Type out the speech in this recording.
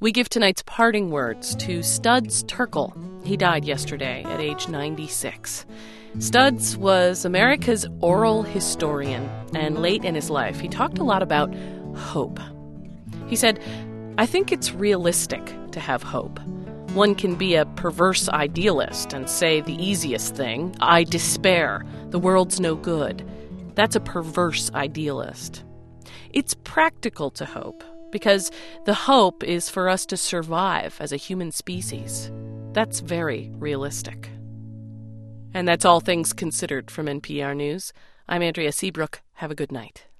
We give tonight's parting words to Studs Terkel. He died yesterday at age 96. Studs was America's oral historian, and late in his life, he talked a lot about hope. He said, "I think it's realistic to have hope. One can be a perverse idealist and say the easiest thing, I despair, the world's no good. That's a perverse idealist. It's practical to hope, because the hope is for us to survive as a human species. That's very realistic." And that's All Things Considered from NPR News. I'm Andrea Seabrook. Have a good night.